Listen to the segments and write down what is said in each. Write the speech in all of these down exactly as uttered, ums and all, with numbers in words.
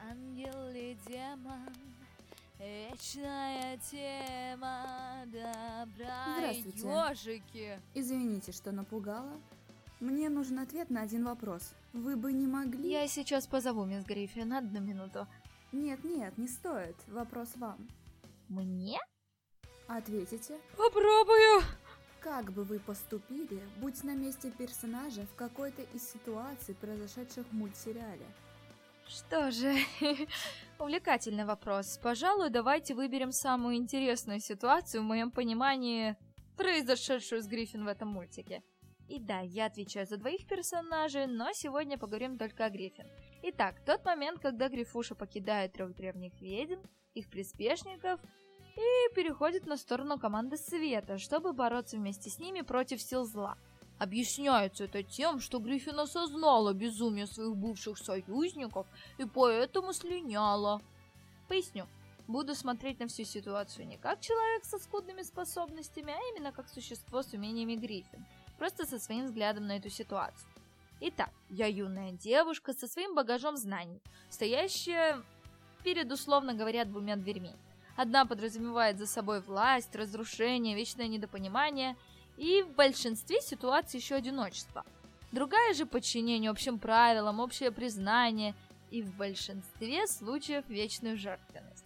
Ангел и демон, вечная тема добра и Здравствуйте. ёжики. Извините, что напугала. Мне нужен ответ на один вопрос. Вы бы не могли... Я сейчас позову мисс Гриффин, одну минуту. Нет, нет, не стоит. Вопрос вам. Мне? Ответите. Попробую. Как бы вы поступили, будь на месте персонажа в какой-то из ситуаций, произошедших в мультсериале? Что же, увлекательный вопрос. Пожалуй, давайте выберем самую интересную ситуацию, в моем понимании, произошедшую с Гриффин в этом мультике. И да, я отвечаю за двоих персонажей, но сегодня поговорим только о Гриффин. Итак, тот момент, когда Грифуша покидает трех древних ведьм, их приспешников, и переходит на сторону команды Света, чтобы бороться вместе с ними против сил зла. Объясняется это тем, что Гриффин осознала безумие своих бывших союзников и поэтому слиняла. Поясню. Буду смотреть на всю ситуацию не как человек со скудными способностями, а именно как существо с умениями Гриффин. Просто со своим взглядом на эту ситуацию. Итак, я юная девушка со своим багажом знаний, стоящая перед, условно говоря, двумя дверьми. Одна подразумевает за собой власть, разрушение, вечное недопонимание и в большинстве ситуаций еще одиночество. Другая же подчинение общим правилам, общее признание и в большинстве случаев вечную жертвенность.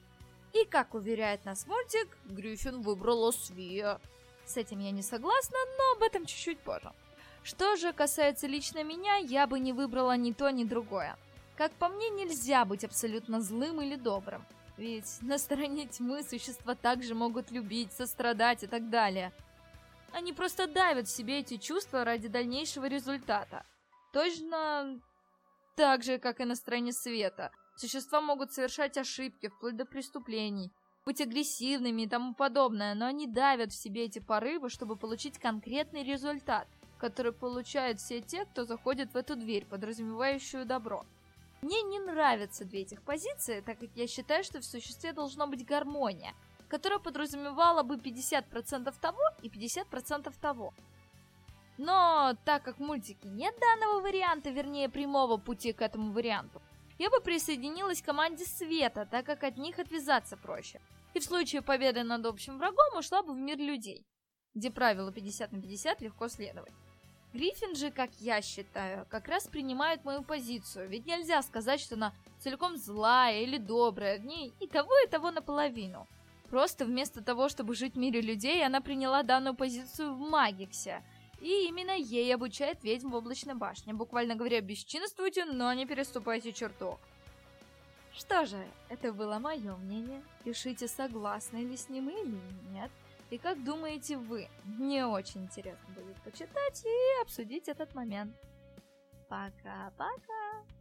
И как уверяет нас мультик, Гриффин выбрала Свет. С этим я не согласна, но об этом чуть-чуть позже. Что же касается лично меня, я бы не выбрала ни то, ни другое. Как по мне, нельзя быть абсолютно злым или добрым. Ведь на стороне тьмы существа также могут любить, сострадать и так далее. Они просто давят в себе эти чувства ради дальнейшего результата. Точно так же, как и на стороне света. Существа могут совершать ошибки, вплоть до преступлений, быть агрессивными и тому подобное, но они давят в себе эти порывы, чтобы получить конкретный результат, который получают все те, кто заходит в эту дверь, подразумевающую добро. Мне не нравятся две этих позиции, так как я считаю, что в существе должна быть гармония, которая подразумевала бы пятьдесят процентов того и пятьдесят процентов того. Но так как в мультике нет данного варианта, вернее прямого пути к этому варианту, я бы присоединилась к команде Света, так как от них отвязаться проще. И в случае победы над общим врагом ушла бы в мир людей, где правило пятьдесят на пятьдесят легко следовать. Гриффин же, как я считаю, как раз принимает мою позицию, ведь нельзя сказать, что она целиком злая или добрая, в ней и того, и того наполовину. Просто вместо того, чтобы жить в мире людей, она приняла данную позицию в Магиксе, и именно ей обучает ведьм в Облачной башне, буквально говоря, бесчинствуйте, но не переступайте черту. Что же, это было мое мнение, пишите, согласны ли с ним или нет. И как думаете вы? Мне очень интересно будет почитать и обсудить этот момент. Пока-пока!